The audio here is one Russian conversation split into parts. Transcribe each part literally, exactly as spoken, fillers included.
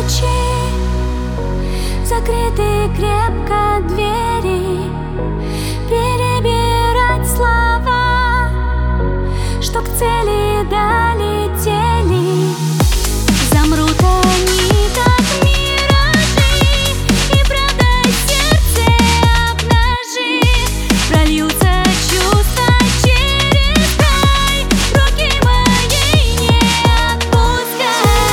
ночи, закрыты крепко двери, перебирать слова, чтоб к цели долетели. Замрут они, как миражи, и правда сердце обнажи. Прольются чувства через край, руки моей не отпускай.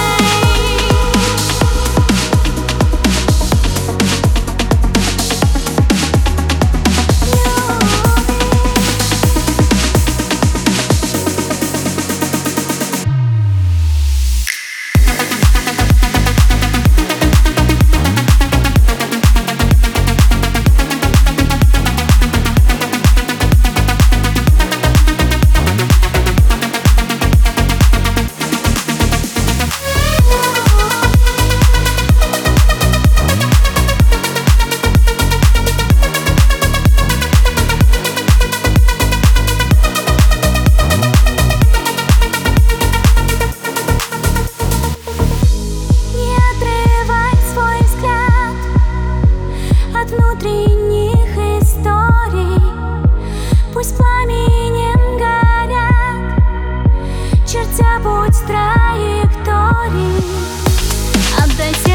Внутренних историй пусть пламенем горят, чертя путь траектории. Отдай